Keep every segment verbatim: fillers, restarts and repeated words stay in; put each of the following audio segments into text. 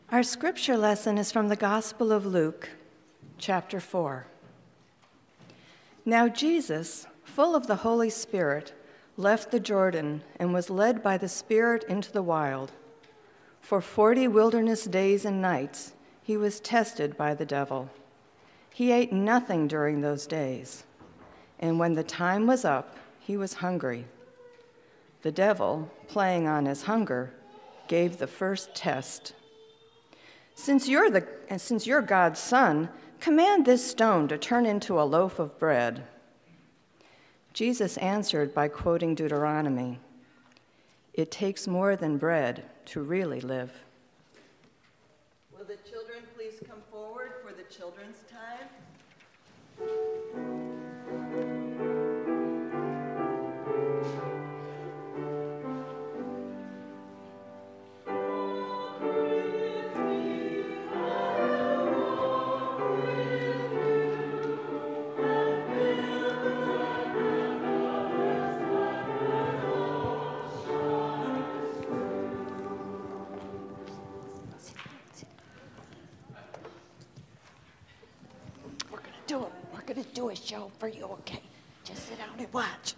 Our scripture lesson is from the Gospel of Luke, chapter four. Now Jesus, full of the Holy Spirit, left the Jordan and was led by the Spirit into the wild. For forty wilderness days and nights he was tested by the devil. He ate nothing during those days, and when the time was up, he was hungry. The devil, playing on his hunger, gave the first test. Since you're the since you're God's son, command this stone to turn into a loaf of bread. Jesus answered by quoting Deuteronomy. It takes more than bread to really live. Will the children please come forward for the children's time? Do it. We're going to do a show for you, okay? Just sit down and watch.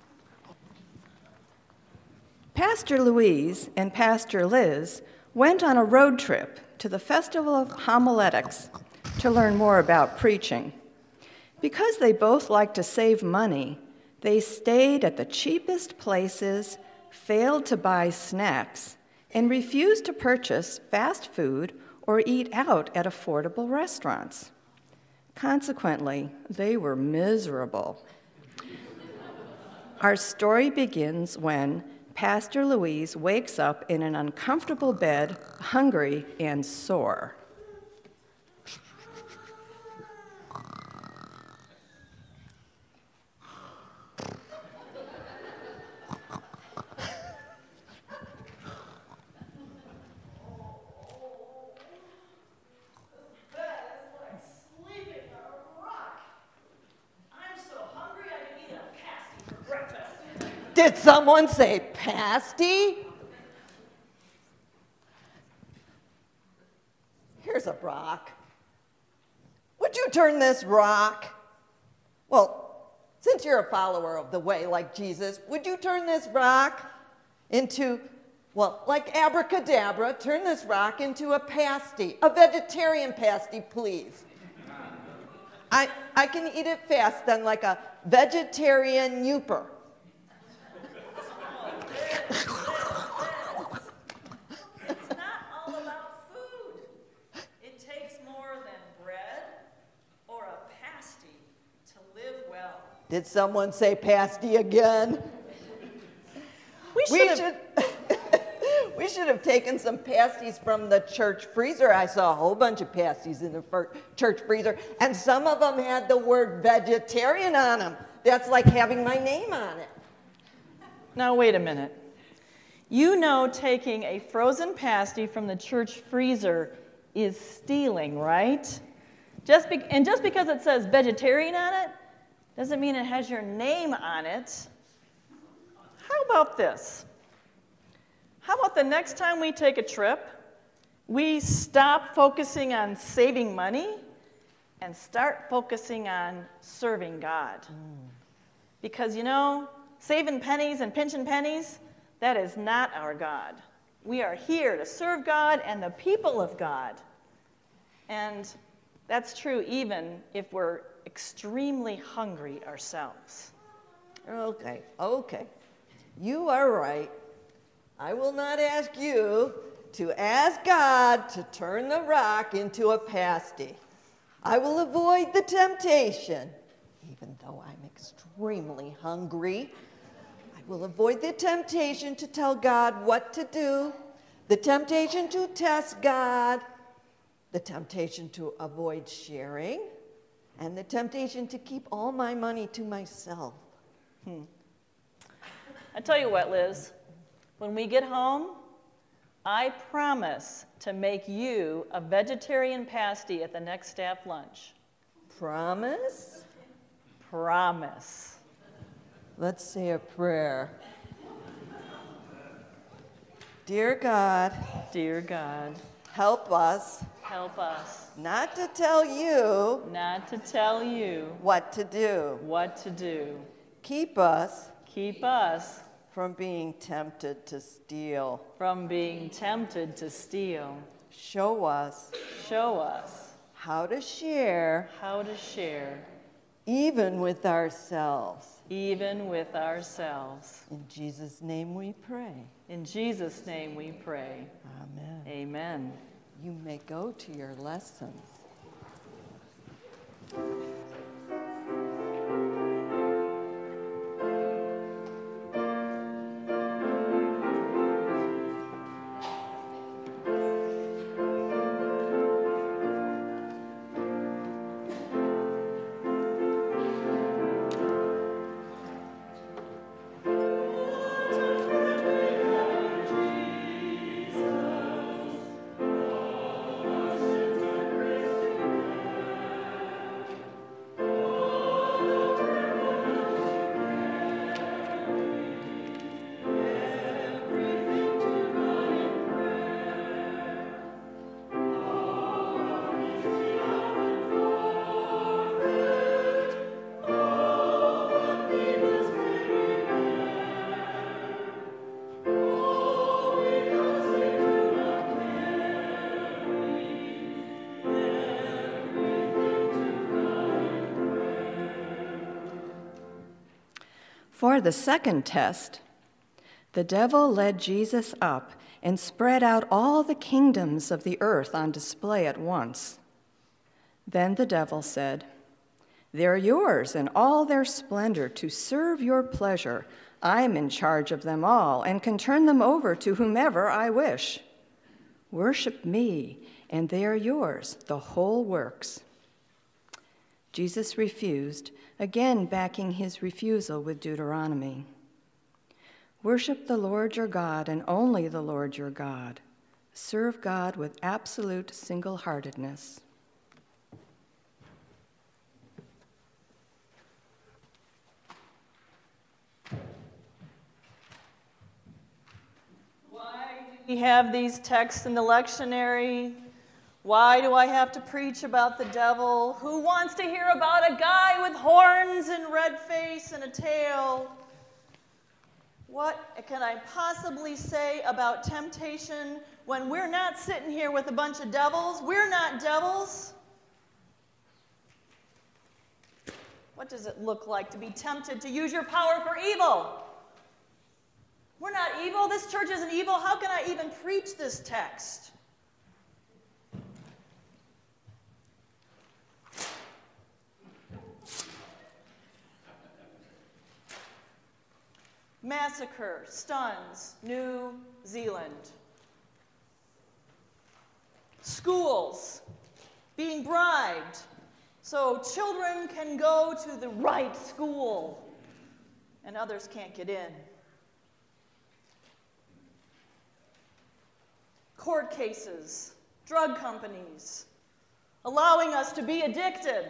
Pastor Louise and Pastor Liz went on a road trip to the Festival of Homiletics to learn more about preaching. Because they both like to save money, they stayed at the cheapest places, failed to buy snacks, and refused to purchase fast food or eat out at affordable restaurants. Consequently, they were miserable. Our story begins when Pastor Louise wakes up in an uncomfortable bed, hungry and sore. Did someone say pasty? Here's a rock. Would you turn this rock? Well, since you're a follower of the way like Jesus, would you turn this rock into, well, like abracadabra, turn this rock into a pasty, a vegetarian pasty, please. I, I can eat it fast then like a vegetarian youper. It's not all about food. It takes more than bread or a pasty to live well. Did someone say pasty again? We should, we should, we should have taken some pasties from the church freezer. I saw a whole bunch of pasties in the fir- church freezer, and some of them had the word vegetarian on them. That's like having my name on it. Now, wait a minute. You know taking a frozen pasty from the church freezer is stealing, right? Just be- and just because it says vegetarian on it doesn't mean it has your name on it. How about this? How about the next time we take a trip, we stop focusing on saving money and start focusing on serving God? Mm. Because, you know, saving pennies and pinching pennies, that is not our God. We are here to serve God and the people of God. And that's true even if we're extremely hungry ourselves. Okay, okay. You are right. I will not ask you to ask God to turn the rock into a pasty. I will avoid the temptation, even though I'm extremely hungry. Will avoid the temptation to tell God what to do, the temptation to test God, the temptation to avoid sharing, and the temptation to keep all my money to myself. Hmm. I tell you what, Liz, when we get home, I promise to make you a vegetarian pasty at the next staff lunch. Promise? Promise. Let's say a prayer. Dear God. Dear God. Help us Help us not to tell you not to tell you what to do. what to do. Keep us Keep us from being tempted to steal. from being tempted to steal. Show us Show us how to share how to share, even with ourselves. even with ourselves. In Jesus' name we pray. In Jesus' name we pray. Amen. Amen. You may go to your lessons. For the second test, the devil led Jesus up and spread out all the kingdoms of the earth on display at once. Then the devil said, "They're yours in all their splendor to serve your pleasure. I'm in charge of them all and can turn them over to whomever I wish. Worship me, and they are yours, the whole works." Jesus refused, again backing his refusal with Deuteronomy. Worship the Lord your God and only the Lord your God. Serve God with absolute single-heartedness. Why do we have these texts in the lectionary? Why do I have to preach about the devil? Who wants to hear about a guy with horns and red face and a tail? What can I possibly say about temptation when we're not sitting here with a bunch of devils? We're not devils. What does it look like to be tempted to use your power for evil? We're not evil. This church isn't evil. How can I even preach this text? Massacre stuns New Zealand. Schools being bribed so children can go to the right school and others can't get in. Court cases, drug companies, allowing us to be addicted.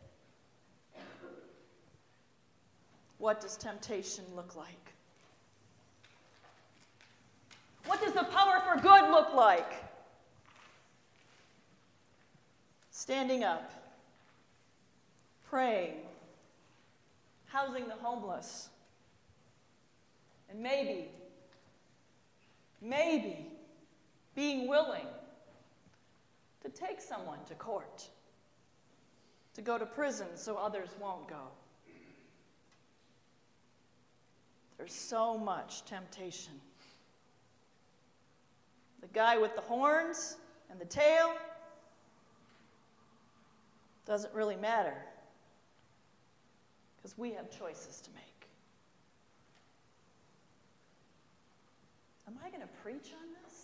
What does temptation look like? What does the power for good look like? Standing up, praying, housing the homeless, and maybe, maybe being willing to take someone to court, to go to prison so others won't go. There's so much temptation. The guy with the horns and the tail doesn't really matter because we have choices to make. Am I going to preach on this?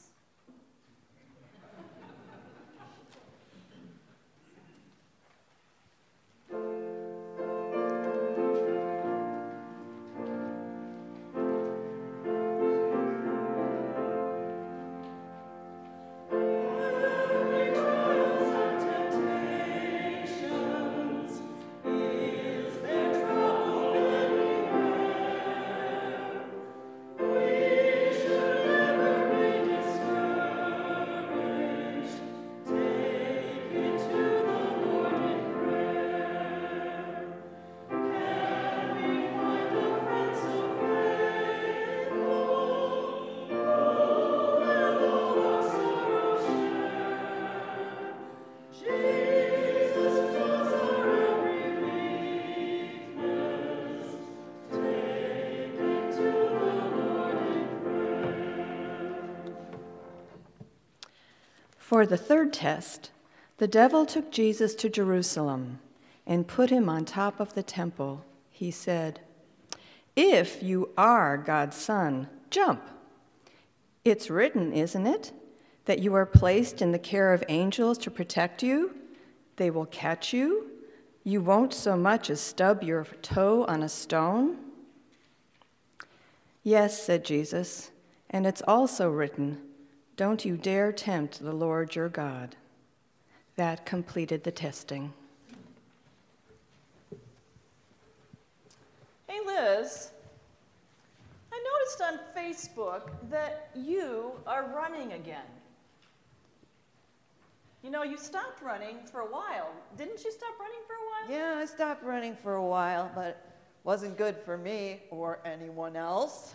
We should never be For the third test, the devil took Jesus to Jerusalem and put him on top of the temple. He said, "If you are God's son, jump. It's written, isn't it, that you are placed in the care of angels to protect you? They will catch you. You won't so much as stub your toe on a stone." "Yes," said Jesus, "and it's also written, 'Don't you dare tempt the Lord your God.'" That completed the testing. Hey, Liz, I noticed on Facebook that you are running again. You know, you stopped running for a while. Didn't you stop running for a while? Yeah, I stopped running for a while, but it wasn't good for me or anyone else.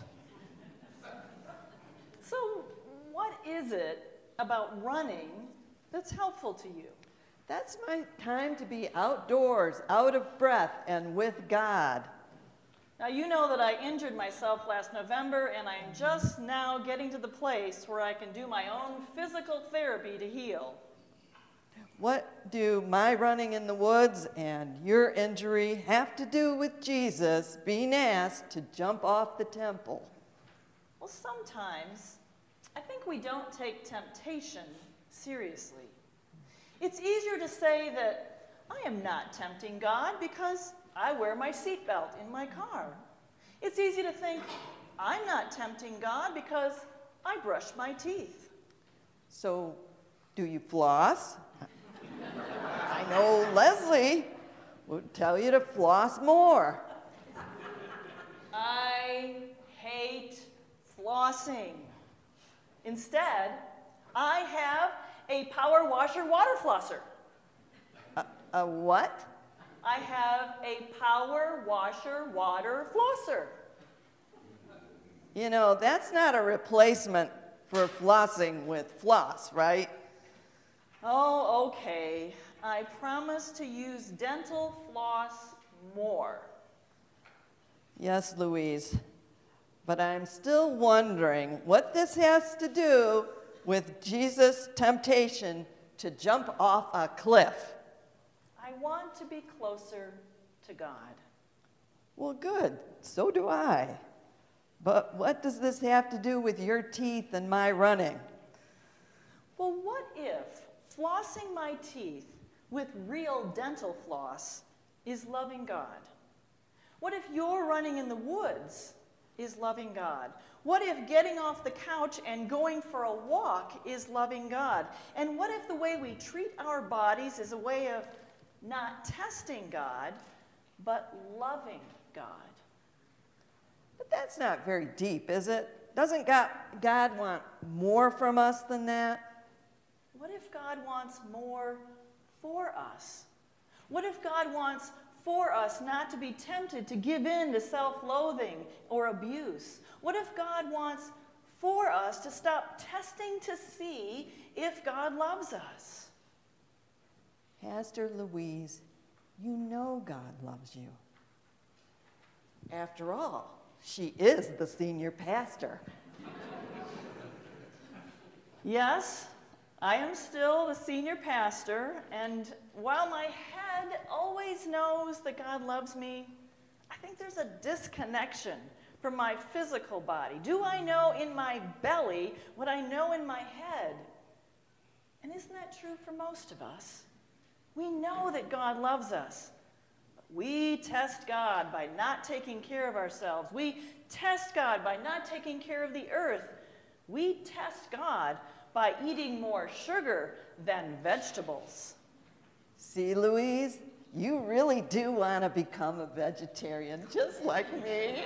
So, what is it about running that's helpful to you? That's my time to be outdoors, out of breath, and with God. Now, you know that I injured myself last November, and I'm just now getting to the place where I can do my own physical therapy to heal. What do my running in the woods and your injury have to do with Jesus being asked to jump off the temple? Well, sometimes I think we don't take temptation seriously. It's easier to say that I am not tempting God because I wear my seatbelt in my car. It's easy to think I'm not tempting God because I brush my teeth. So, do you floss? I know Leslie would tell you to floss more. I hate flossing. Instead, I have a power washer water flosser. A, a what? I have a power washer water flosser. You know, that's not a replacement for flossing with floss, right? Oh, okay. I promise to use dental floss more. Yes, Louise. But I'm still wondering what this has to do with Jesus' temptation to jump off a cliff. I want to be closer to God. Well, good. So do I. But what does this have to do with your teeth and my running? Well, what if flossing my teeth with real dental floss is loving God? What if your running in the woods is loving God? What if getting off the couch and going for a walk is loving God? And what if the way we treat our bodies is a way of not testing God, but loving God? But that's not very deep, is it? Doesn't God, God want more from us than that? What if God wants more for us? What if God wants for us not to be tempted to give in to self-loathing or abuse? What if God wants for us to stop testing to see if God loves us? Pastor Louise, you know God loves you. After all, she is the senior pastor. Yes, I am still the senior pastor, and while my head always knows that God loves me, I think there's a disconnection from my physical body. Do I know in my belly what I know in my head? And isn't that true for most of us? We know that God loves us. We test God by not taking care of ourselves. We test God by not taking care of the earth. We test God by eating more sugar than vegetables. See, Louise, you really do want to become a vegetarian, just like me.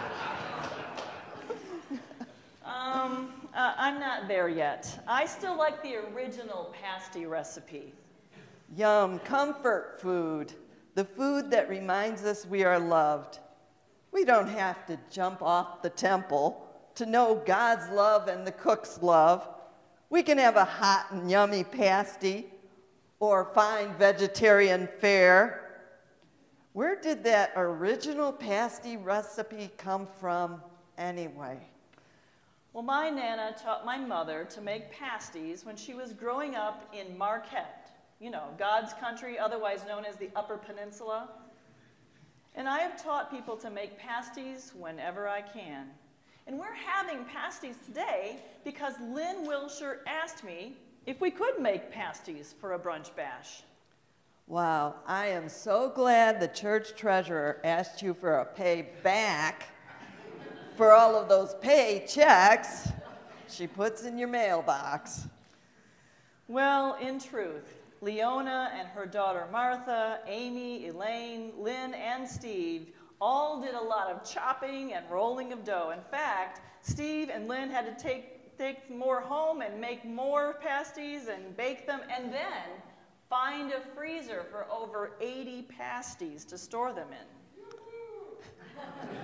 um, uh, I'm not there yet. I still like the original pasty recipe. Yum, comfort food. The food that reminds us we are loved. We don't have to jump off the temple to know God's love and the cook's love. We can have a hot and yummy pasty or fine vegetarian fare. Where did that original pasty recipe come from anyway? Well, my Nana taught my mother to make pasties when she was growing up in Marquette, you know, God's country, otherwise known as the Upper Peninsula. And I have taught people to make pasties whenever I can. And we're having pasties today because Lynn Wilshire asked me if we could make pasties for a brunch bash. Wow, I am so glad the church treasurer asked you for a pay back for all of those paychecks she puts in your mailbox. Well, in truth, Leona and her daughter Martha, Amy, Elaine, Lynn, and Steve all did a lot of chopping and rolling of dough. In fact, Steve and Lynn had to take, take more home and make more pasties and bake them, and then find a freezer for over eighty pasties to store them in.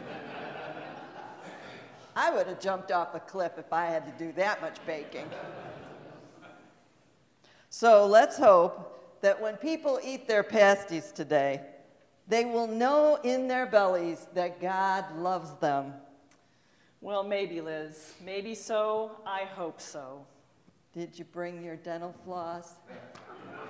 I would have jumped off a cliff if I had to do that much baking. So let's hope that when people eat their pasties today, they will know in their bellies that God loves them. Well, maybe, Liz. Maybe so. I hope so. Did you bring your dental floss?